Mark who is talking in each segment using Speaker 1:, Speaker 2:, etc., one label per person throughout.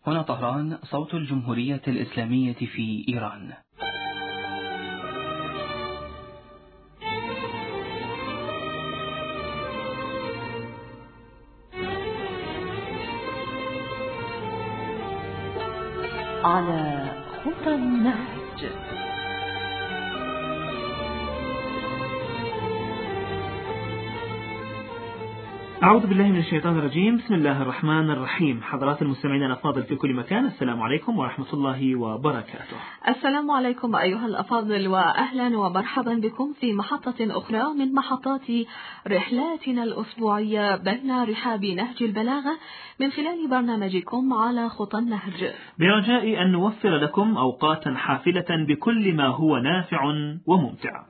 Speaker 1: هنا طهران، صوت الجمهورية الإسلامية في إيران.
Speaker 2: على خطى النهج.
Speaker 3: أعوذ بالله من الشيطان الرجيم. بسم الله الرحمن الرحيم. حضرات المستمعين الأفاضل في كل مكان، السلام عليكم ورحمة الله وبركاته.
Speaker 2: السلام عليكم أيها الأفاضل، وأهلا ومرحبا بكم في محطة أخرى من محطات رحلاتنا الأسبوعية بين رحاب نهج البلاغة من خلال برنامجكم على خطى النهج،
Speaker 3: برجاء أن نوفر لكم أوقاتا حافلة بكل ما هو نافع وممتع.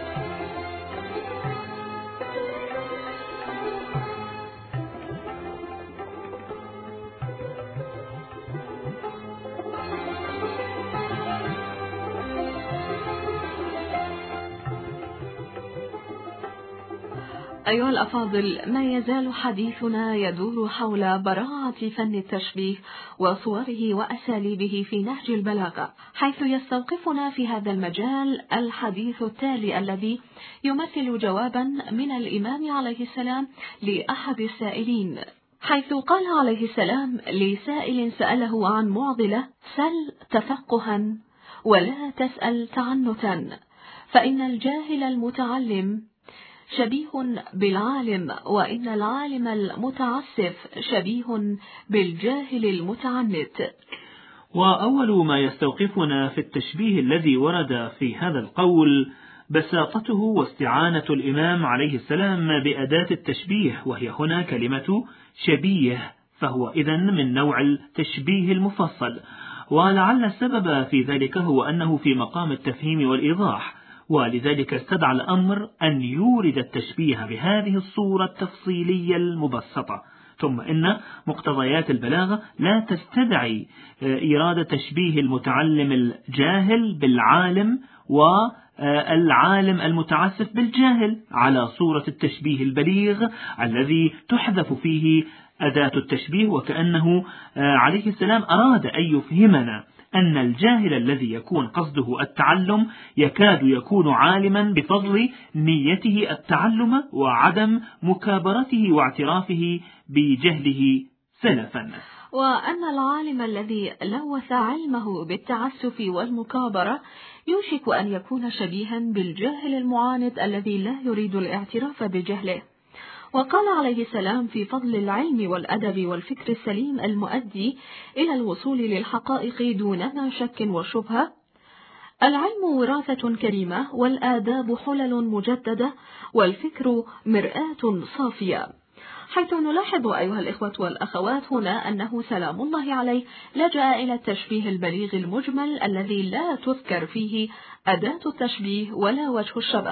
Speaker 2: أيها الأفاضل، ما يزال حديثنا يدور حول براعة فن التشبيه وصوره وأساليبه في نهج البلاغة، حيث يستوقفنا في هذا المجال الحديث التالي الذي يمثل جوابا من الإمام عليه السلام لأحد السائلين، حيث قال عليه السلام لسائل سأله عن معضلة: سل تفقها ولا تسأل تعنتا، فإن الجاهل المتعلم شبيه بالعالم، وإن العالم المتعسف شبيه بالجاهل المتعنت.
Speaker 3: وأول ما يستوقفنا في التشبيه الذي ورد في هذا القول بساطته واستعانة الإمام عليه السلام بأداة التشبيه، وهي هنا كلمة شبيه، فهو إذن من نوع التشبيه المفصل. ولعل السبب في ذلك هو أنه في مقام التفهيم والإيضاح، ولذلك استدعى الأمر أن يورد التشبيه بهذه الصورة التفصيلية المبسطة. ثم إن مقتضيات البلاغة لا تستدعي إيراد تشبيه المتعلم الجاهل بالعالم والعالم المتعسف بالجاهل على صورة التشبيه البليغ الذي تحذف فيه أداة التشبيه، وكأنه عليه السلام أراد أن يفهمنا أن الجاهل الذي يكون قصده التعلم يكاد يكون عالما بفضل نيته التعلم وعدم مكابرته واعترافه بجهله سلفا،
Speaker 2: وأن العالم الذي لوث علمه بالتعسف والمكابرة يوشك أن يكون شبيها بالجاهل المعاند الذي لا يريد الاعتراف بجهله. وقال عليه السلام في فضل العلم والأدب والفكر السليم المؤدي إلى الوصول للحقائق دون شك وشبهة: العلم وراثة كريمة، والآداب حلل مجددة، والفكر مرآة صافية. حيث نلاحظ أيها الإخوة والأخوات هنا أنه سلام الله عليه لجأ إلى التشبيه البليغ المجمل الذي لا تذكر فيه أداة التشبيه ولا وجه الشبه،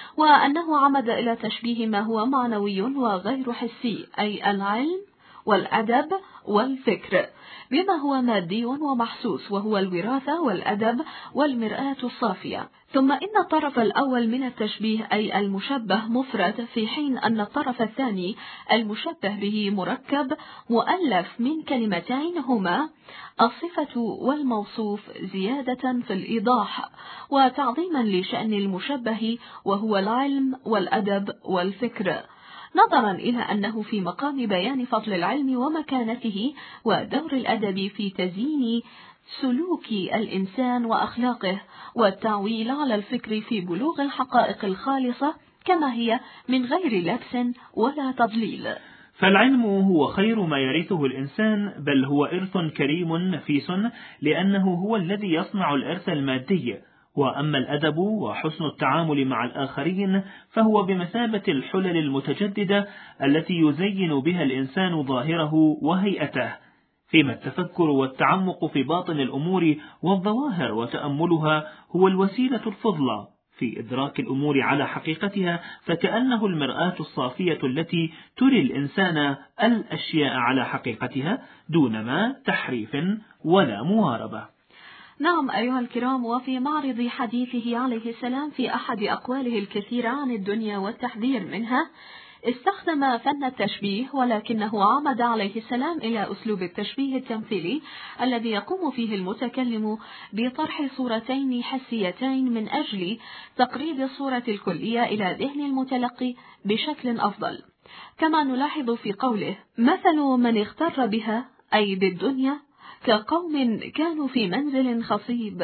Speaker 2: وأنه عمد إلى تشبيه ما هو معنوي وغير حسي، أي العلم والأدب والفكر، بما هو مادي ومحسوس، وهو الوراثة والأدب والمرآة الصافية. ثم إن الطرف الأول من التشبيه أي المشبه مفرد، في حين أن الطرف الثاني المشبه به مركب مؤلف من كلمتين هما الصفة والموصوف، زيادة في الإيضاح وتعظيما لشأن المشبه وهو العلم والأدب والفكر، نظرا إلى أنه في مقام بيان فضل العلم ومكانته ودور الأدب في تزيين سلوك الإنسان وأخلاقه، والتعويل على الفكر في بلوغ الحقائق الخالصة كما هي من غير لبس ولا تضليل.
Speaker 3: فالعلم هو خير ما يرثه الإنسان، بل هو إرث كريم نفيس، لأنه هو الذي يصنع الإرث المادي. وأما الأدب وحسن التعامل مع الآخرين فهو بمثابة الحلل المتجددة التي يزين بها الإنسان ظاهره وهيئته، فيما التفكر والتعمق في باطن الأمور والظواهر وتأملها هو الوسيلة الفضلى في إدراك الأمور على حقيقتها، فكأنه المرآة الصافية التي تري الإنسان الأشياء على حقيقتها دون ما تحريف ولا مواربة.
Speaker 2: نعم أيها الكرام، وفي معرض حديثه عليه السلام في أحد أقواله الكثيرة عن الدنيا والتحذير منها، استخدم فن التشبيه، ولكنه عمد عليه السلام إلى أسلوب التشبيه التمثيلي الذي يقوم فيه المتكلم بطرح صورتين حسيتين من أجل تقريب الصورة الكلية إلى ذهن المتلقي بشكل أفضل. كما نلاحظ في قوله: مثل من اغتر بها، أي بالدنيا، كقوم كانوا في منزل خصيب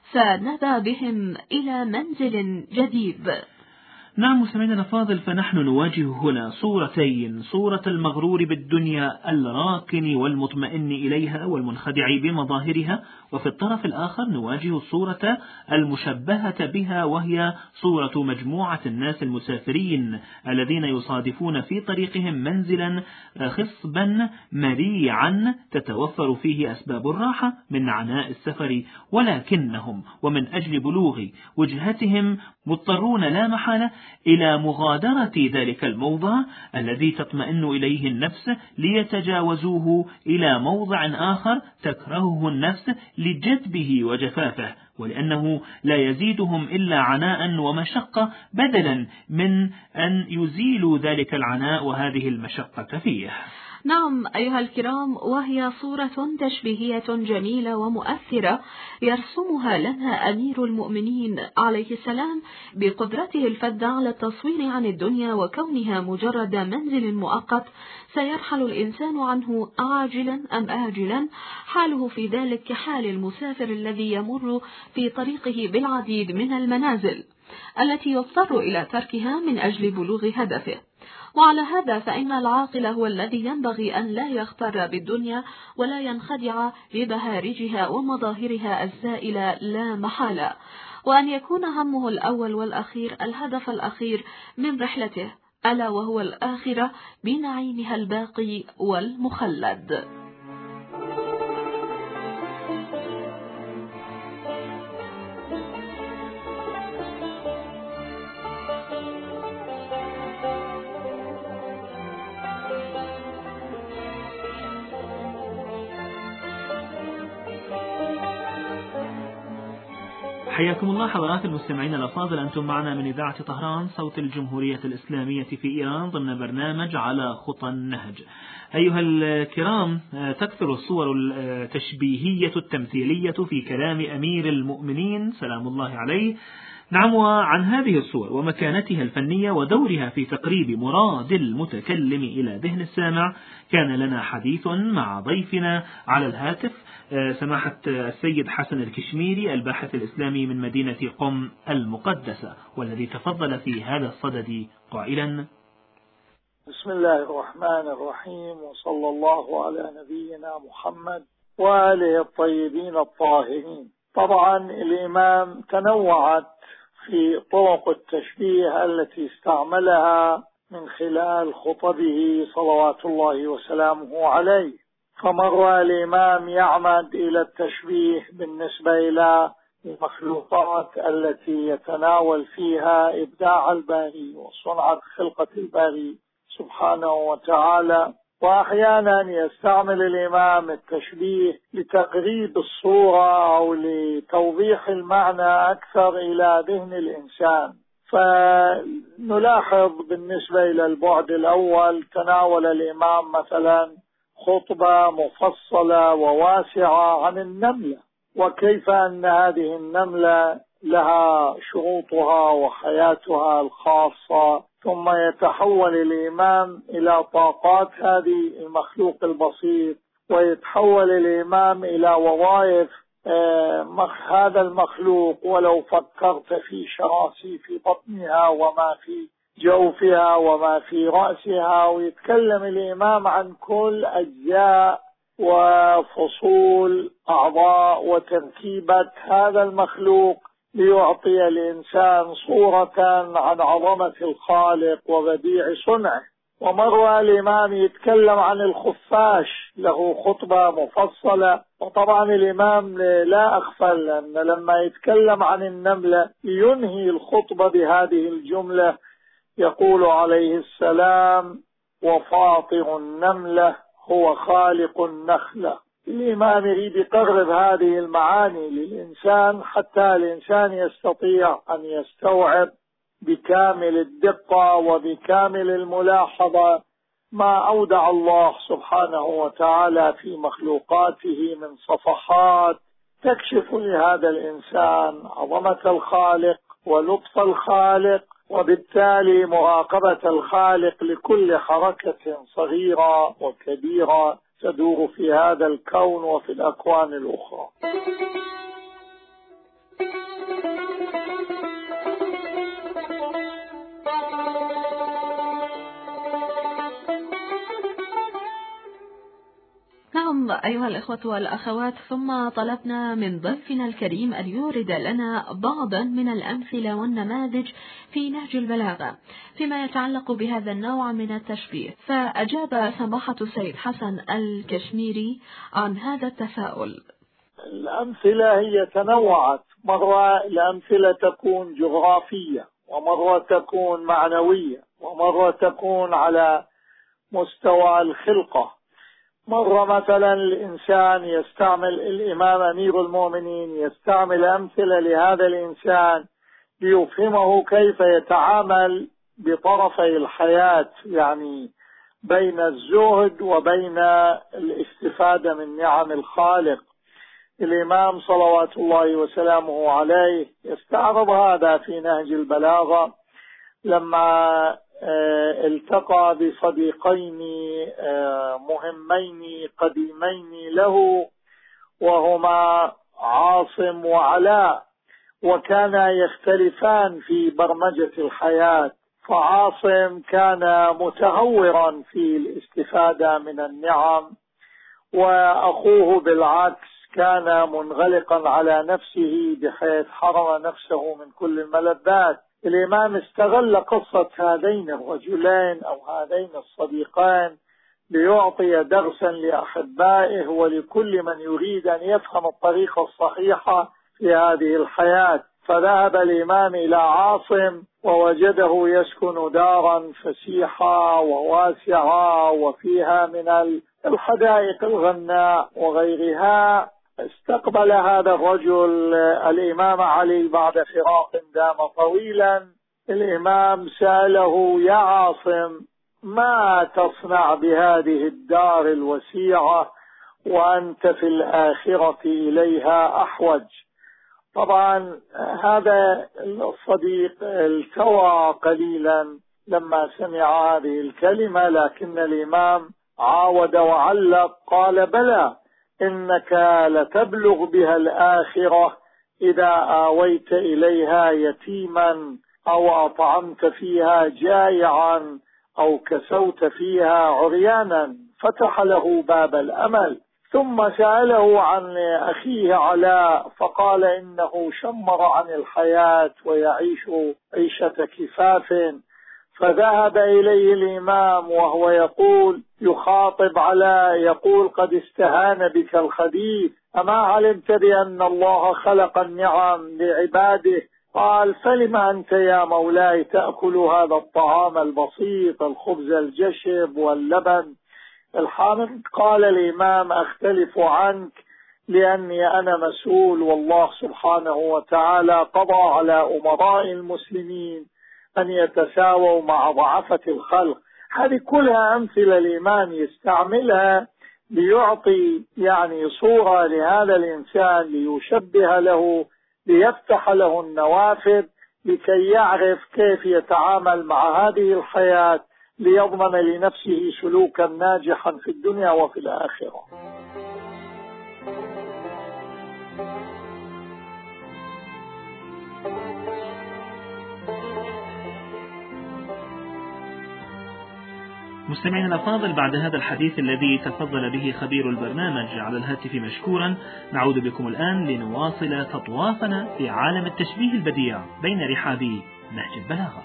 Speaker 2: فنبى بهم إلى منزل جديد.
Speaker 3: نعم مستمعينا الأفاضل، فنحن نواجه هنا صورتين: صورة المغرور بالدنيا الراكن والمطمئن إليها والمنخدع بمظاهرها، وفي الطرف الآخر نواجه الصورة المشبهة بها، وهي صورة مجموعة الناس المسافرين الذين يصادفون في طريقهم منزلا خصبا مريعا تتوفر فيه أسباب الراحة من عناء السفر، ولكنهم ومن أجل بلوغ وجهتهم مضطرون لا محالة إلى مغادرة ذلك الموضع الذي تطمئن إليه النفس ليتجاوزوه إلى موضع آخر تكرهه النفس لجذبه وجفافه، ولأنه لا يزيدهم إلا عناء ومشقة، بدلا من أن يزيلوا ذلك العناء وهذه المشقة فيه.
Speaker 2: نعم أيها الكرام، وهي صورة تشبيهية جميلة ومؤثرة يرسمها لنا أمير المؤمنين عليه السلام بقدرته الفذة على التصوير عن الدنيا وكونها مجرد منزل مؤقت سيرحل الإنسان عنه عاجلا أم آجلا، حاله في ذلك كحال المسافر الذي يمر في طريقه بالعديد من المنازل التي يضطر إلى تركها من أجل بلوغ هدفه. وعلى هذا فإن العاقل هو الذي ينبغي أن لا يغتر بالدنيا ولا ينخدع ببهارجها ومظاهرها الزائلة لا محالة، وأن يكون همه الأول والأخير الهدف الأخير من رحلته، ألا وهو الآخرة بنعيمها الباقي والمخلد.
Speaker 3: حياكم الله حضرات المستمعين الأفاضل، أنتم معنا من إذاعة طهران صوت الجمهورية الإسلامية في إيران ضمن برنامج على خطى النهج. أيها الكرام، تكثر الصور التشبيهية التمثيلية في كلام أمير المؤمنين سلام الله عليه. نعم، وعن هذه الصور ومكانتها الفنية ودورها في تقريب مراد المتكلم إلى ذهن السامع كان لنا حديث مع ضيفنا على الهاتف سماحة السيد حسن الكشميري، الباحث الإسلامي من مدينة قم المقدسة، والذي تفضل في هذا الصدد قائلا:
Speaker 4: بسم الله الرحمن الرحيم، وصلى الله على نبينا محمد وآله الطيبين الطاهرين. طبعا الإمام تنوعت في طرق التشبيه التي استعملها من خلال خطبه صلوات الله وسلامه عليه، فمر الإمام يعمد إلى التشبيه بالنسبة إلى المخلوقات التي يتناول فيها إبداع الباري وصنع خلقة الباري سبحانه وتعالى، وأحيانا يستعمل الإمام التشبيه لتقريب الصورة أو لتوضيح المعنى أكثر إلى ذهن الإنسان. فنلاحظ بالنسبة إلى البعد الأول تناول الإمام مثلا خطبة مفصلة وواسعة عن النملة، وكيف أن هذه النملة لها شروطها وحياتها الخاصة، ثم يتحول الإمام إلى طاقات هذه المخلوق البسيط، ويتحول الإمام إلى وظائف هذا المخلوق، ولو فكرت في شراسي في بطنها وما في جوفها وما في رأسها. ويتكلم الإمام عن كل أجزاء وفصول أعضاء وتركيبة هذا المخلوق ليعطي الإنسان صورة عن عظمة الخالق وبديع صنعه. ومر الإمام يتكلم عن الخفاش، له خطبة مفصلة. وطبعا الإمام لا أغفل أن لما يتكلم عن النملة ينهي الخطبة بهذه الجملة، يقول عليه السلام: وفاطر النملة هو خالق النخلة. الإمام يريد يقرب هذه المعاني للإنسان حتى الإنسان يستطيع أن يستوعب بكامل الدقة وبكامل الملاحظة ما أودع الله سبحانه وتعالى في مخلوقاته من صفحات تكشف لهذا الإنسان عظمة الخالق ولطف الخالق، وبالتالي مراقبة الخالق لكل حركة صغيرة وكبيرة تدور في هذا الكون وفي الأكوان الأخرى.
Speaker 2: نعم أيها الإخوة والأخوات، ثم طلبنا من ضيفنا الكريم أن يورد لنا بعضا من الأمثلة والنماذج في نهج البلاغة فيما يتعلق بهذا النوع من التشبيه، فأجاب سماحة السيد حسن الكشميري عن هذا التساؤل.
Speaker 4: الأمثلة هي تنوعت، مرة الأمثلة تكون جغرافية، ومرة تكون معنوية، ومرة تكون على مستوى الخلقة. مرة مثلا الإنسان يستعمل، الإمام أمير المؤمنين يستعمل أمثلة لهذا الإنسان ليفهمه كيف يتعامل بطرفي الحياة، يعني بين الزهد وبين الاستفادة من نعم الخالق. الإمام صلوات الله وسلامه عليه يستعرض هذا في نهج البلاغة لما التقى بصديقين مهمين قديمين له، وهما عاصم وعلاء، وكانا يختلفان في برمجة الحياة. فعاصم كان متهورا في الاستفادة من النعم، وأخوه بالعكس كان منغلقا على نفسه بحيث حرم نفسه من كل الملذات. الإمام استغل قصة هذين الرجلين أو هذين الصديقين ليعطي درسا لأحبائه ولكل من يريد أن يفهم الطريقة الصحيحة في هذه الحياة. فذهب الإمام إلى عاصم ووجده يسكن دارا فسيحة وواسعة وفيها من الحدائق الغناء وغيرها. استقبل هذا الرجل الإمام علي بعد فراق دام طويلا. الإمام سأله: يا عاصم، ما تصنع بهذه الدار الوسيعة وأنت في الآخرة إليها أحوج؟ طبعا هذا الصديق التوى قليلا لما سمع هذه الكلمة، لكن الإمام عاود وعلق قال: بلى، إنك لتبلغ بها الآخرة إذا آويت إليها يتيما أو أطعمت فيها جائعا أو كسوت فيها عريانا. فتح له باب الأمل. ثم سأله عن أخيه علاء فقال: إنه شمر عن الحياة ويعيش عيشة كفاف. فذهب إليه الإمام وهو يخاطب علاء يقول: قد استهان بك الخبيث، أما علمت بأن الله خلق النعم لعباده؟ قال: فلم أنت يا مولاي تأكل هذا الطعام البسيط، الخبز الجشب واللبن الحامض؟ قال الإمام: أختلف عنك لأني أنا مسؤول، والله سبحانه وتعالى قضى على أمراء المسلمين أن يتساووا مع ضعفة الخلق. هذه كلها أمثلة الإمام يستعملها ليعطي يعني صورة لهذا الإنسان، ليشبه له، ليفتح له النوافذ لكي يعرف كيف يتعامل مع هذه الحياة ليضمن لنفسه سلوكا ناجحا في الدنيا وفي الآخرة.
Speaker 3: مستمعينا الأفاضل، بعد هذا الحديث الذي تفضل به خبير البرنامج على الهاتف مشكورا، نعود بكم الآن لنواصل تطوافنا في عالم التشبيه البديع بين رحاب نهج البلاغة.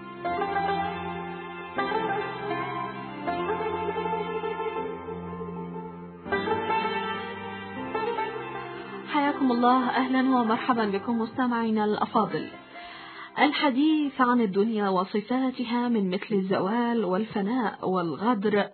Speaker 2: حياكم الله، أهلا ومرحبا بكم مستمعينا الأفاضل. الحديث عن الدنيا وصفاتها من مثل الزوال والفناء والغدر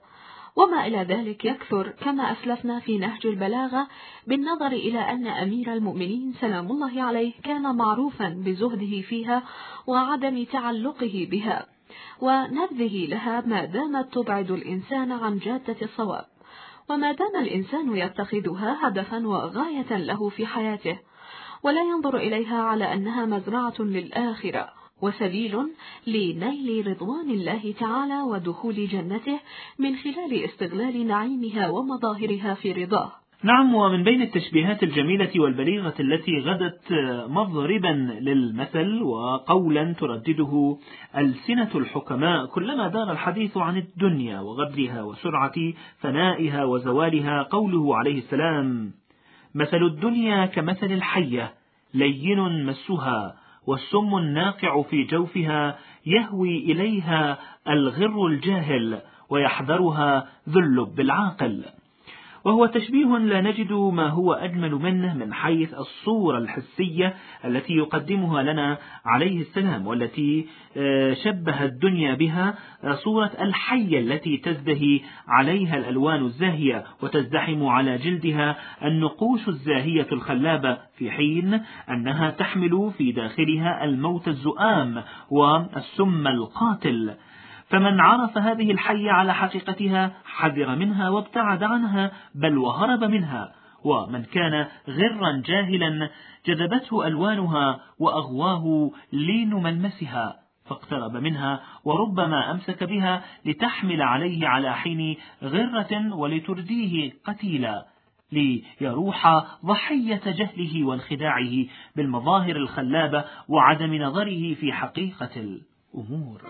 Speaker 2: وما إلى ذلك يكثر كما أسلفنا في نهج البلاغة، بالنظر إلى أن أمير المؤمنين سلام الله عليه كان معروفا بزهده فيها وعدم تعلقه بها ونبذه لها ما دامت تبعد الإنسان عن جادة الصواب، وما دام الإنسان يتخذها هدفا وغاية له في حياته ولا ينظر إليها على أنها مزرعة للآخرة وسبيل لنيل رضوان الله تعالى ودخول جنته من خلال استغلال نعيمها ومظاهرها في رضاه.
Speaker 3: نعم، ومن بين التشبيهات الجميلة والبليغة التي غدت مضربا للمثل وقولا تردده ألسنة الحكماء كلما دار الحديث عن الدنيا وغدرها وسرعة فنائها وزوالها قوله عليه السلام: مثل الدنيا كمثل الحية لين مسها والسم الناقع في جوفها يهوي إليها الغر الجاهل ويحذرها ذو اللب العاقل. وهو تشبيه لا نجد ما هو أجمل منه من حيث الصورة الحسية التي يقدمها لنا عليه السلام، والتي شبه الدنيا بها صورة الحية التي تزدهي عليها الألوان الزاهية وتزدحم على جلدها النقوش الزاهية الخلابة، في حين أنها تحمل في داخلها الموت الزؤام والسم القاتل. فمن عرف هذه الحية على حقيقتها حذر منها وابتعد عنها بل وهرب منها، ومن كان غرا جاهلا جذبته ألوانها وأغواه لين ملمسها فاقترب منها وربما أمسك بها لتحمل عليه على حين غرة ولترديه قتيلا، ليروح ضحية جهله وانخداعه بالمظاهر الخلابة وعدم نظره في حقيقة الأمور.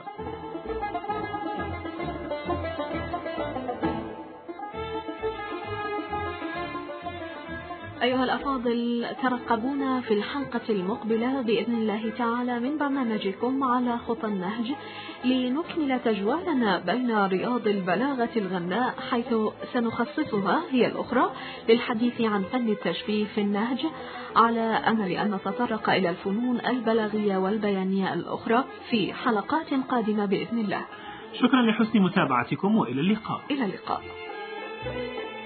Speaker 2: أيها الأفاضل، ترقبونا في الحلقة المقبلة بإذن الله تعالى من برنامجكم على خطى النهج لنكمل تجوالنا بين رياض البلاغة الغناء، حيث سنخصصها هي الأخرى للحديث عن فن التشبيه في النهج، على أمل أن نتطرق إلى الفنون البلاغية والبيانية الأخرى في حلقات قادمة بإذن الله.
Speaker 3: شكرا لحسن متابعتكم وإلى اللقاء.
Speaker 2: إلى اللقاء.